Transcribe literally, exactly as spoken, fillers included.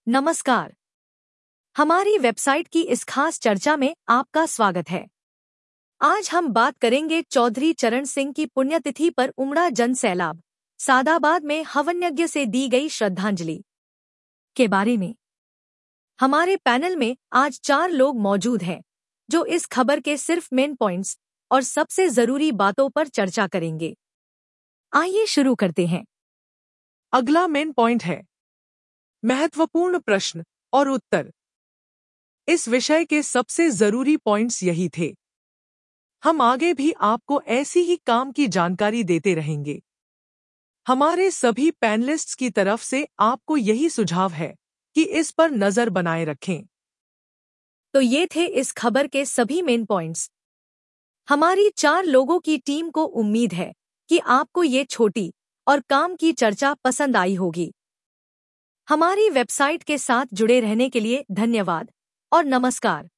नमस्कार। हमारी वेबसाइट की इस खास चर्चा में आपका स्वागत है। आज हम बात करेंगे चौधरी चरण सिंह की पुण्यतिथि पर उमड़ा जन सैलाब, सादाबाद में हवन यज्ञ से दी गई श्रद्धांजलि के बारे में। हमारे पैनल में आज चार लोग मौजूद हैं जो इस खबर के सिर्फ मेन पॉइंट्स और सबसे जरूरी बातों पर चर्चा करेंगे। आइए शुरू करते हैं। अगला मेन पॉइंट है महत्वपूर्ण प्रश्न और उत्तर। इस विषय के सबसे जरूरी पॉइंट्स यही थे। हम आगे भी आपको ऐसी ही काम की जानकारी देते रहेंगे। हमारे सभी पैनलिस्ट्स की तरफ से आपको यही सुझाव है कि इस पर नजर बनाए रखें। तो ये थे इस खबर के सभी मेन पॉइंट्स। हमारी चार लोगों की टीम को उम्मीद है कि आपको ये छोटी और काम की चर्चा पसंद आई होगी। हमारी वेबसाइट के साथ जुड़े रहने के लिए धन्यवाद और नमस्कार।